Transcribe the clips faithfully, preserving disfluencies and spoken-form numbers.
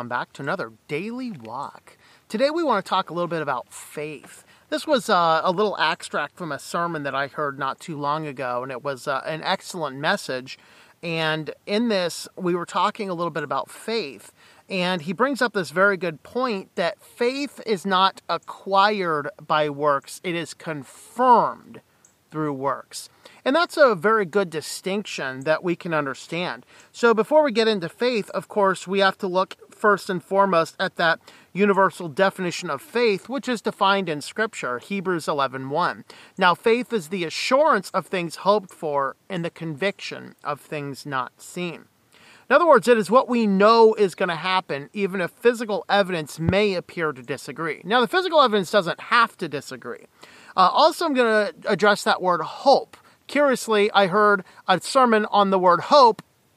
welcome back to another Daily Walk. Today we want to talk a little bit about faith. This was uh, a little extract from a sermon that I heard not too long ago, and it was uh, an excellent message. And in this, we were talking a little bit about faith. And he brings up this very good point that faith is not acquired by works, it is confirmed through works. And that's a very good distinction that we can understand. So before we get into faith, of course, we have to look first and foremost at that universal definition of faith, which is defined in Scripture, Hebrews eleven one. Now, faith is the assurance of things hoped for and the conviction of things not seen. In other words, it is what we know is going to happen, even if physical evidence may appear to disagree. Now, the physical evidence doesn't have to disagree. Uh, also, I'm going to address that word hope. Curiously, I heard a sermon on the word hope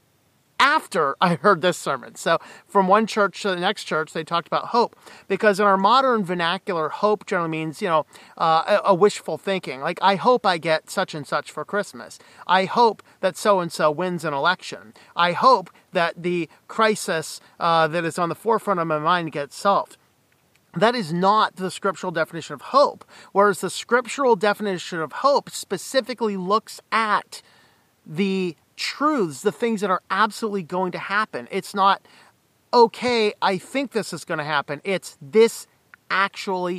after I heard this sermon. So from one church to the next church, they talked about hope. Because in our modern vernacular, hope generally means, you know, uh, a, a wishful thinking. Like, I hope I get such and such for Christmas. I hope that so-and-so wins an election. I hope that the crisis uh, that is on the forefront of my mind gets solved. That is not the scriptural definition of hope, whereas the scriptural definition of hope specifically looks at the truths, the things that are absolutely going to happen. It's not, okay, I think this is going to happen. It's, this actually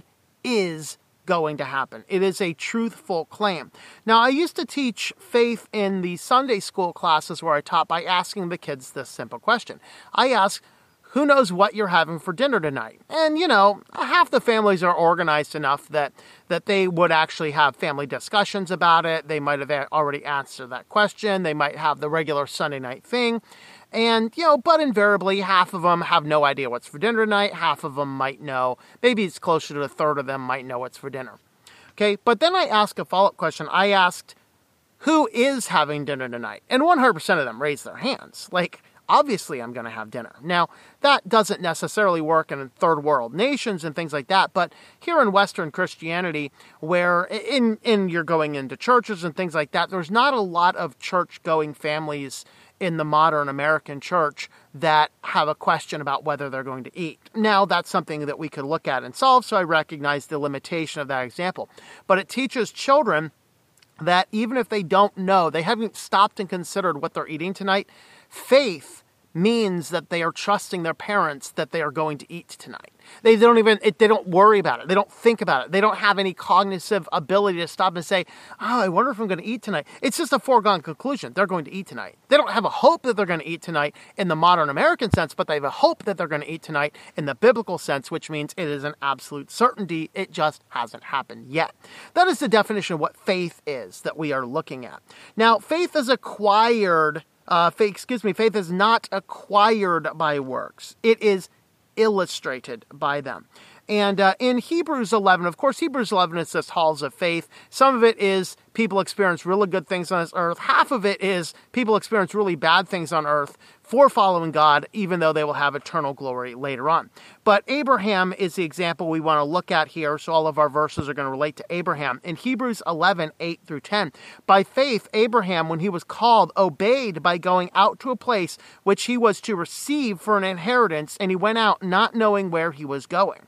is going to happen. It is a truthful claim. Now, I used to teach faith in the Sunday school classes where I taught by asking the kids this simple question. I ask, who knows what you're having for dinner tonight? And, you know, half the families are organized enough that, that they would actually have family discussions about it. They might have already answered that question. They might have the regular Sunday night thing. And, you know, but invariably, half of them have no idea what's for dinner tonight. Half of them might know. Maybe it's closer to a third of them might know what's for dinner. Okay, but then I asked a follow-up question. I asked, who is having dinner tonight? And one hundred percent of them raised their hands. Like, obviously, I'm going to have dinner. Now, that doesn't necessarily work in third world nations and things like that, but here in Western Christianity, where in, in you're going into churches and things like that, there's not a lot of church-going families in the modern American church that have a question about whether they're going to eat. Now, that's something that we could look at and solve, so I recognize the limitation of that example. But it teaches children that even if they don't know, they haven't stopped and considered what they're eating tonight, faith means that they are trusting their parents that they are going to eat tonight. They don't even, it, they don't worry about it. They don't think about it. They don't have any cognitive ability to stop and say, oh, I wonder if I'm going to eat tonight. It's just a foregone conclusion. They're going to eat tonight. They don't have a hope that they're going to eat tonight in the modern American sense, but they have a hope that they're going to eat tonight in the biblical sense, which means it is an absolute certainty. It just hasn't happened yet. That is the definition of what faith is that we are looking at. Now, faith is acquired Uh, faith, excuse me, faith is not acquired by works. It is illustrated by them. And uh, in Hebrews eleven, of course, Hebrews eleven is this halls of faith. Some of it is people experience really good things on this earth. Half of it is people experience really bad things on earth for following God, even though they will have eternal glory later on. But Abraham is the example we want to look at here, so all of our verses are going to relate to Abraham. In Hebrews eleven, eight through ten, by faith, Abraham, when he was called, obeyed by going out to a place which he was to receive for an inheritance, and he went out not knowing where he was going.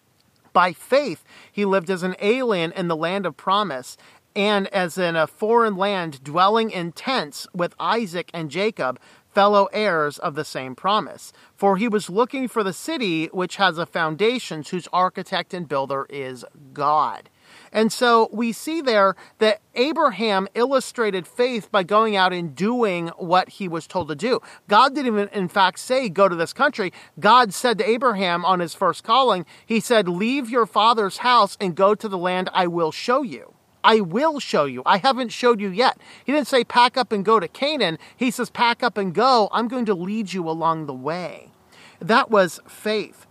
By faith, he lived as an alien in the land of promise, and as in a foreign land, dwelling in tents with Isaac and Jacob, fellow heirs of the same promise. For he was looking for the city which has a foundation, whose architect and builder is God. And so we see there that Abraham illustrated faith by going out and doing what he was told to do. God didn't even, in fact, say, go to this country. God said to Abraham on his first calling, he said, leave your father's house and go to the land I will show you. I will show you. I haven't showed you yet. He didn't say pack up and go to Canaan. He says pack up and go. I'm going to lead you along the way. That was faith.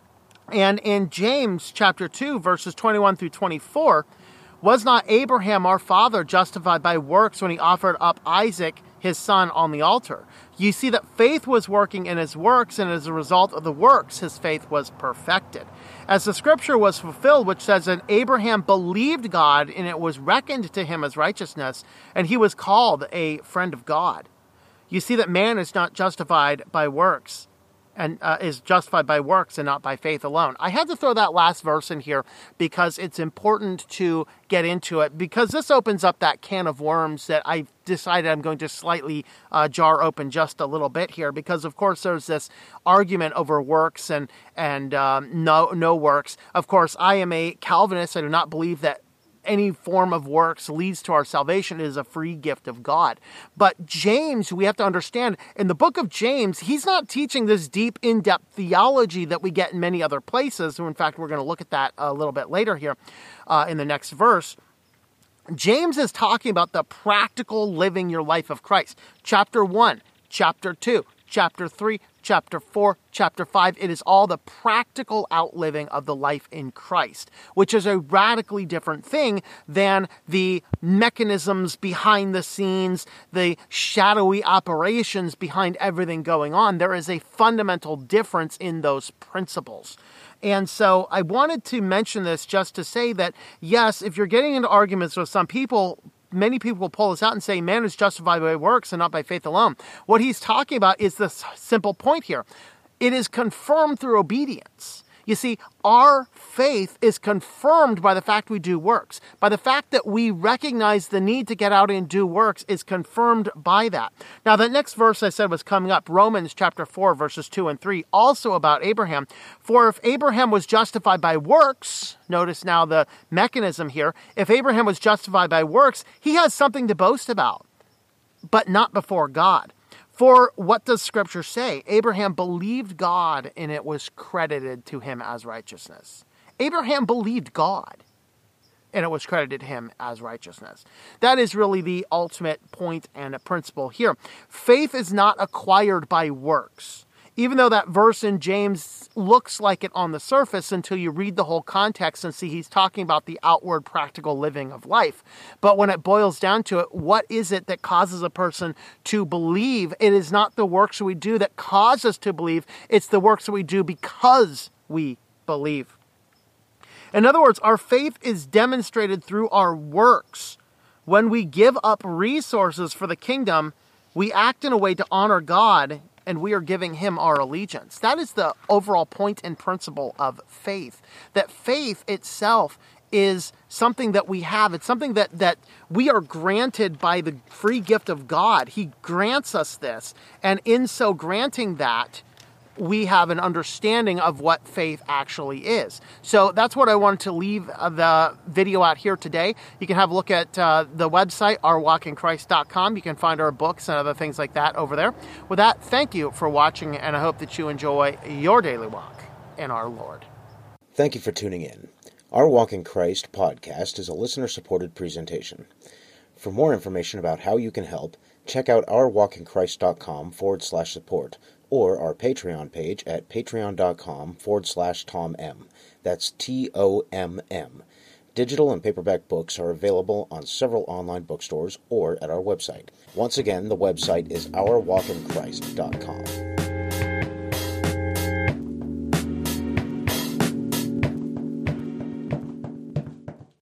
And in James chapter two, verses twenty-one through twenty-four, was not Abraham our father justified by works when he offered up Isaac, his son, on the altar? You see that faith was working in his works, and as a result of the works, his faith was perfected. As the scripture was fulfilled, which says that Abraham believed God, and it was reckoned to him as righteousness, and he was called a friend of God. You see that man is not justified by works. and uh, is justified by works and not by faith alone. I had to throw that last verse in here because it's important to get into it, because this opens up that can of worms that I decided I'm going to slightly uh, jar open just a little bit here, because of course there's this argument over works and and um, no no works. Of course, I am a Calvinist. I do not believe that any form of works leads to our salvation. It is a free gift of God. But James, we have to understand, in the book of James, he's not teaching this deep, in-depth theology that we get in many other places. In fact, we're going to look at that a little bit later here uh, in the next verse. James is talking about the practical living your life of Christ. Chapter one, chapter two, chapter three, chapter four, chapter five, it is all the practical outliving of the life in Christ, which is a radically different thing than the mechanisms behind the scenes, the shadowy operations behind everything going on. There is a fundamental difference in those principles. And so I wanted to mention this just to say that, yes, if you're getting into arguments with some people, many people will pull this out and say, man is justified by works and not by faith alone. What he's talking about is this simple point here. It is confirmed through obedience. You see, our faith is confirmed by the fact we do works. By the fact that we recognize the need to get out and do works is confirmed by that. Now, the next verse I said was coming up, Romans chapter four, verses two and three, also about Abraham. For if Abraham was justified by works, notice now the mechanism here, if Abraham was justified by works, he has something to boast about, but not before God. For what does Scripture say? Abraham believed God, and it was credited to him as righteousness. Abraham believed God, and it was credited to him as righteousness. That is really the ultimate point and principle here. Faith is not acquired by works. Even though that verse in James looks like it on the surface until you read the whole context and see he's talking about the outward practical living of life. But when it boils down to it, what is it that causes a person to believe? It is not the works we do that cause us to believe. It's the works that we do because we believe. In other words, our faith is demonstrated through our works. When we give up resources for the kingdom, we act in a way to honor God, and we are giving him our allegiance. That is the overall point and principle of faith. That faith itself is something that we have. It's something that, that we are granted by the free gift of God. He grants us this. And in so granting that, we have an understanding of what faith actually is. So that's what I wanted to leave the video out here today. You can have a look at uh, the website, our walk in Christ dot com. You can find our books and other things like that over there. With that, thank you for watching, and I hope that you enjoy your daily walk in our Lord. Thank you for tuning in. Our Walk in Christ podcast is a listener-supported presentation. For more information about how you can help, check out our walk in Christ dot com forward slash support, or our Patreon page at patreon.com forward slash Tom M. That's T O M M. Digital and paperback books are available on several online bookstores or at our website. Once again, the website is our walk in Christ dot com.